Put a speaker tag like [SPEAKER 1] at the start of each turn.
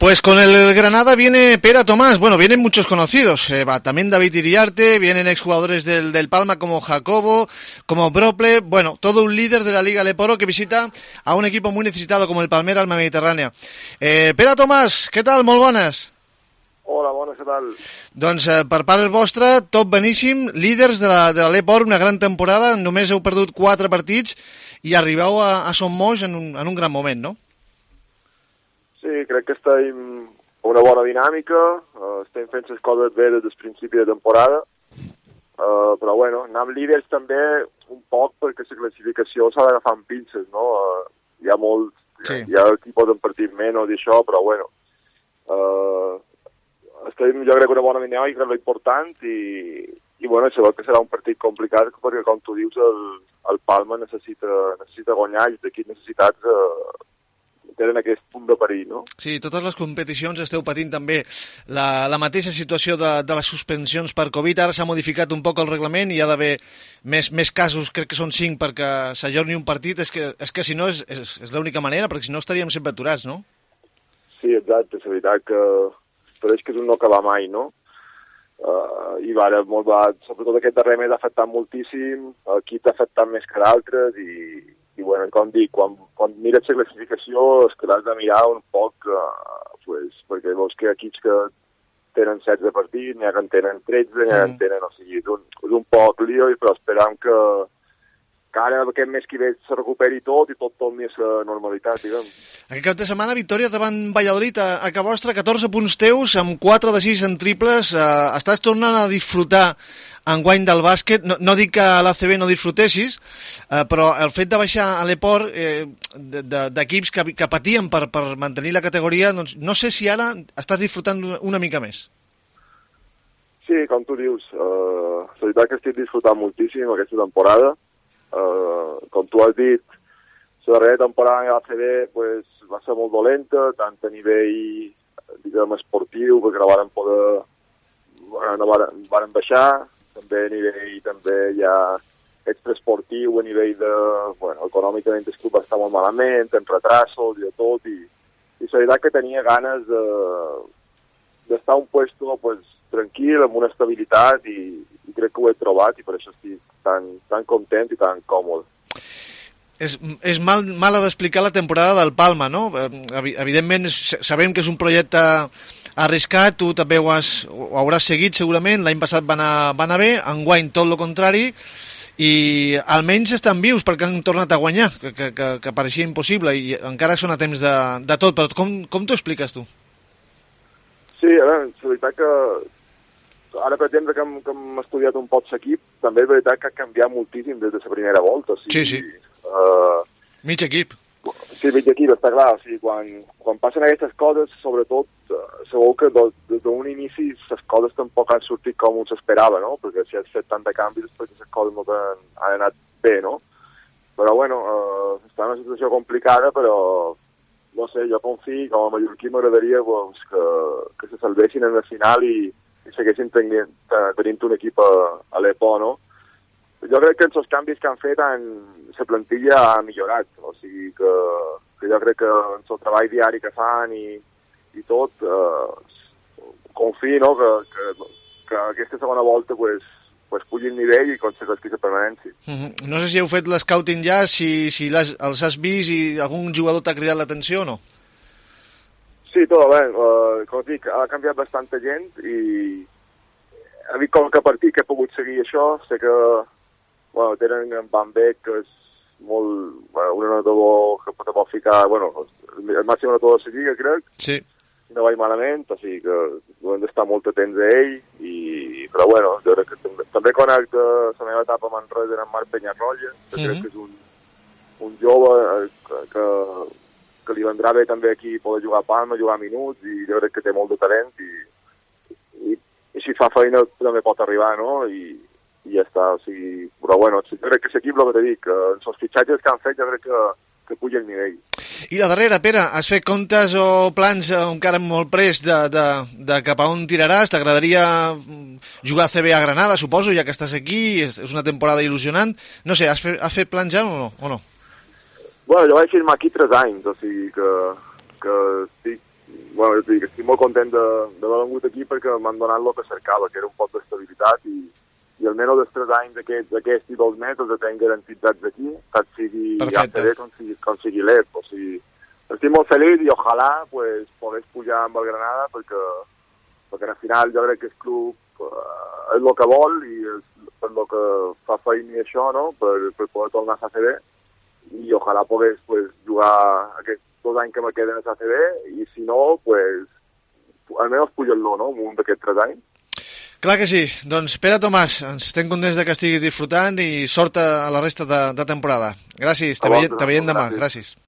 [SPEAKER 1] Pues con el Granada viene Pere Tomàs, bueno, vienen muchos conocidos, también David Iriarte, vienen exjugadores del Palma como Jacobo, como Brople, bueno, todo un líder de la Liga Leporo que visita a un equipo muy necesitado como el Palmera Alma Mediterránea. Pere Tomàs, què tal? Molt bones.
[SPEAKER 2] Hola, bones, què tal?
[SPEAKER 1] Doncs per part vostra, tot beníssim, líders de la Leporo, una gran temporada, només heu perdut 4 partits i arribeu a Son Moix en un gran moment, no?
[SPEAKER 2] Sí, crec que estem una bona dinàmica, estem fent les coses bé des del principi de temporada, però bueno, anar amb líders també un poc perquè la classificació s'ha d'agafar amb pinces, no? Hi ha molts, sí. Hi ha equipos en partit menys i això, però bueno, estem jo crec una bona dinàmica, és l'important, i bueno, sabeu que serà un partit complicat perquè com tu dius el Palma necessita guanyar i d'aquí necessitats tenen aquest punt de perill, no?
[SPEAKER 1] Sí, totes les competicions esteu patint també la mateixa situació de les suspensions per Covid. Ara s'ha modificat un poc el reglament i hi ha d'haver més casos, crec que són 5 perquè s'ajorni un partit. És que si no és l'única manera, perquè si no estaríem sempre aturats, no?
[SPEAKER 2] Sí, exacte, és veritat que pareix que és un no acabar mai, no? I sobretot aquest darrer mes ha afectat moltíssim, aquí t'ha afectat més que d'altres i bueno, com dic, quan mires la classificació és que l'has de mirar un poc, perquè veus que equips que tenen 16 partits, n'hi ha que en tenen 13, n'hi ha que en tenen, o sigui, és un poc lío, però esperam que ara aquest mes que ve se recuperi tot i tot torni a la normalitat, diguem.
[SPEAKER 1] Aquest cap de setmana, victòria davant Valladolid a casa vostra, 14 punts teus, amb 4 de 6 en triples. Estàs tornant a disfrutar enguany del bàsquet. No dic que a l'ACB no disfrutessis, però el fet de baixar a l'Eport d'equips que patien per mantenir la categoria, doncs no sé si ara estàs disfrutant una mica més.
[SPEAKER 2] Sí, com tu dius, la veritat que estic disfrutant moltíssim aquesta temporada. Com tu has dit, la darrera temporada a l'ACB va ser molt dolenta, tant a nivell, diguem, esportiu, perquè no varen baixar, també a nivell ja extraesportiu, a nivell de, econòmicament el club va estar molt malament, en retrasos i de tot, i la veritat que tenia ganes d'estar a un puesto tranquil, amb una estabilitat, i crec que ho he trobat, i per això estic tan content i tan còmode.
[SPEAKER 1] És mala d'explicar la temporada del Palma, no? Evidentment sabem que és un projecte arriscat, tu també ho hauràs seguit segurament, l'any passat va anar bé, enguany tot el contrari, i almenys estan vius perquè han tornat a guanyar, que pareixia impossible, i encara són a temps de tot, però com t'ho expliques tu?
[SPEAKER 2] Sí, a veure, la veritat que ara, per exemple, que hem estudiat un poc l'equip, també és veritat que ha canviat moltíssim des de la primera volta. O sigui,
[SPEAKER 1] sí. Mig equip.
[SPEAKER 2] Sí, mig equip, està clar. O sigui, quan passen aquestes coses, sobretot, segur que des d'un inici les coses tampoc han sortit com s'esperava, no? Perquè si has fet tant de canvis, perquè les coses no han anat bé, no? Però, bueno, està en una situació complicada, però no sé, jo confio, com a mallorquí m'agradaria que se salvessin en la final i segueixin tenint un equip a l'EPO, no? Jo crec que els canvis que han fet la plantilla ha millorat, o sigui que jo crec que en el treball diari que fan i tot, confio, no?, que aquesta segona volta pugi el nivell i aconsegueixi la permanència.
[SPEAKER 1] No sé si heu fet l'escouting ja, si els has vist i algun jugador t'ha cridat l'atenció o no?
[SPEAKER 2] Sí, tot bé. Com dic, ha canviat bastanta gent i ha dit com que partit que he pogut seguir això. Sé que tenen en Van Beek, que és molt... un anotador que pot ficar... el màxim anotador de la Lliga, crec.
[SPEAKER 1] Sí.
[SPEAKER 2] No vaig malament, o sigui que hem d'estar molt atents a ell. Però jo crec que també conec la meva etapa a Manresa en Marc Penyarroia, que crec que és un jove que li vendrà bé també aquí poder jugar a Palma, jugar minuts, i jo crec que té molt de talent i si fa feina també pot arribar, no? I ja està, o sigui... Però jo crec que l'equip, el que t'he dit, que els fitxatges que han fet jo crec que puja el nivell.
[SPEAKER 1] I la darrera, Pere, has fet comptes o plans encara molt prest de cap a on tiraràs? T'agradaria jugar a CB a Granada, suposo, ja que estàs aquí, és una temporada il·lusionant. No sé, has fet plans ja o no?
[SPEAKER 2] Jo vaig firmar aquí 3 anys, o sigui que estic bueno, jo dic, estic molt content d'haver vengut aquí perquè m'han donat el que cercava, que era un poc d'estabilitat i almenys els 3 anys d'aquests i 2 mesos de tenir garantitzats aquí, tant sigui ACB com sigui l'EP. O sigui, estic molt feliç i ojalà pues, pogués pujar amb el Granada perquè al final jo crec que el club és el que vol i és per el que fa feina i això, no? per poder tornar a l'ACB i ojalà pogués pues, jugar aquests 2 anys que me queden a l'ACB i si no, pues, almenys pujar-lo, no? Un d'aquests 3 anys.
[SPEAKER 1] Clar que sí. Doncs Pere Tomàs, ens estem contents de que estiguis disfrutant i sort a la resta de temporada. Gràcies, te veiem demà. Gràcies.